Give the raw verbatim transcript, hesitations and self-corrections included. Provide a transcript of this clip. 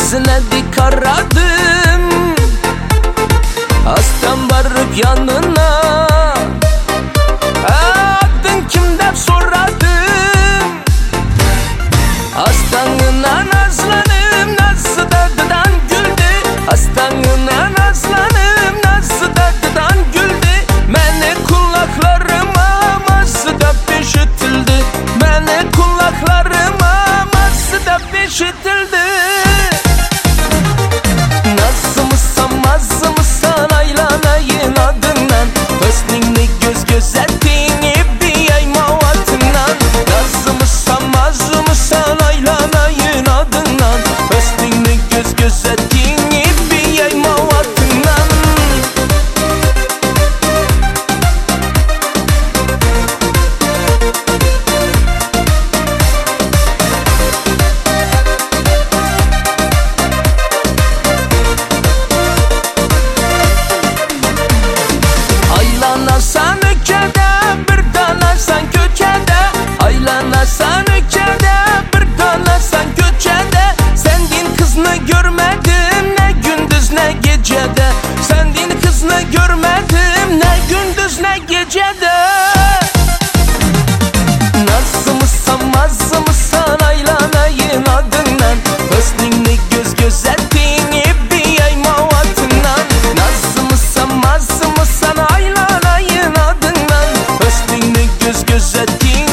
yüzüne dik aradım, astan varıp yanına. Adın kim dep soradım, astanına nazlanım, nasıl da gıdan güldü. Astanına nazlanım, nasıl da gıdan güldü. Mene kulaklarıma nasıl da peşitildi, mene kulaklarıma nasıl da peşitildi. Nasıl mısın, nasıl mısın aylanayın adından, hüsnünü göz gözettiğini bir yaymavatından. Nasıl mısın, nasıl mısın aylanayın adından, hüsnünü göz gözettiğini bir yaymavatından. Aylanasan ülkede, bir danasan köçede. Aylanasan ülkede, bir danasan köçede. Sendin kızını görmedim ne gündüz ne gecede. Sendin kızını görmedim ne gündüz ne gecede. Nasıl mısın, nasıl mısın aylanayın adından, hüsnünü göz gözettiğini bir yaymavatından. Nasıl mısın, nasıl mısın aylanayın adından, hüsnünü göz gözettiğini